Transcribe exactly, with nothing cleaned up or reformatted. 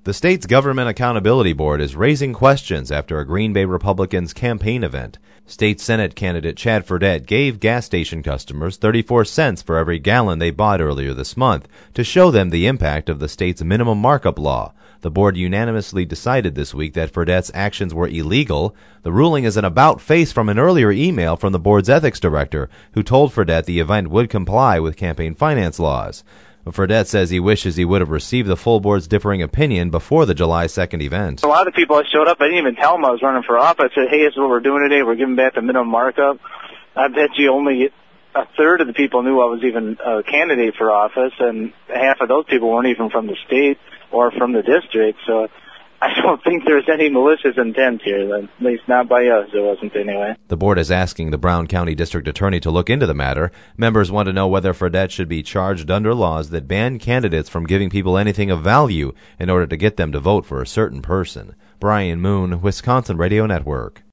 The state's Government Accountability Board is raising questions after a Green Bay Republicans campaign event. State Senate candidate Chad Fredette gave gas station customers thirty-four cents for every gallon they bought earlier this month to show them the impact of the state's minimum markup law. The board unanimously decided this week that Fredette's actions were illegal. The ruling is an about-face from an earlier email from the board's ethics director, who told Fredette the event would comply with campaign finance laws. Fredette says he wishes he would have received the full board's differing opinion before the July second event. A lot of the people that showed up, I didn't even tell them I was running for office. I said, hey, this is what we're doing today. We're giving back the minimum markup. I bet you only a third of the people knew I was even a candidate for office, and half of those people weren't even from the state or from the district. So I don't think there's any malicious intent here, at least not by us. There wasn't anyway. The board is asking the Brown County District Attorney to look into the matter. Members want to know whether Fredette should be charged under laws that ban candidates from giving people anything of value in order to get them to vote for a certain person. Brian Moon, Wisconsin Radio Network.